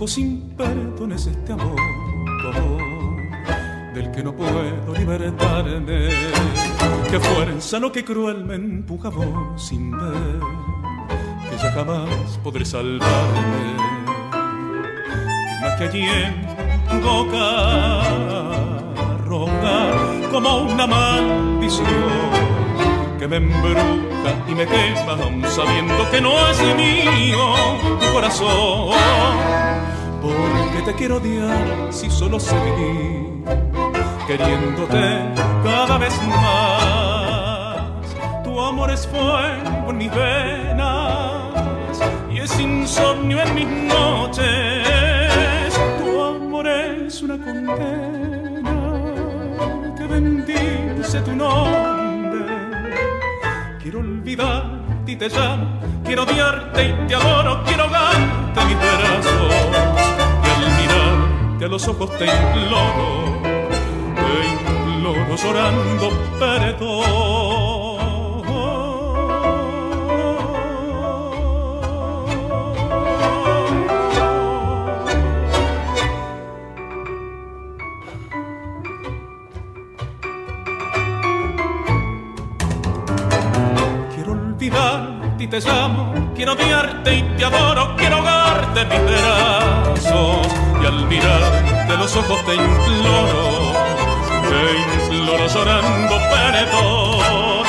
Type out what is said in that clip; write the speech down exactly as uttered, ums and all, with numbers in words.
ojos sin perdón es este amor todo, del que no puedo libertarme. Qué fuerza lo que cruel me empuja a vos sin ver que ya jamás podré salvarme. Más que allí en tu boca roja como una maldición que me embruja y me quema aún sabiendo que no es mío tu corazón. Porque te quiero odiar si solo sé vivir queriéndote cada vez más. Tu amor es fuego en mis venas y es insomnio en mis noches. Tu amor es una condena que bendice tu nombre. Quiero olvidarte y te llamo, quiero odiarte y te adoro, quiero ahogarte mis brazos y al mirarte a los ojos te imploro, te imploro llorando perdón. Y te llamo, quiero odiarte y te adoro, quiero ahogarte en mis brazos y al mirarte a los ojos te imploro, te imploro llorando perdón.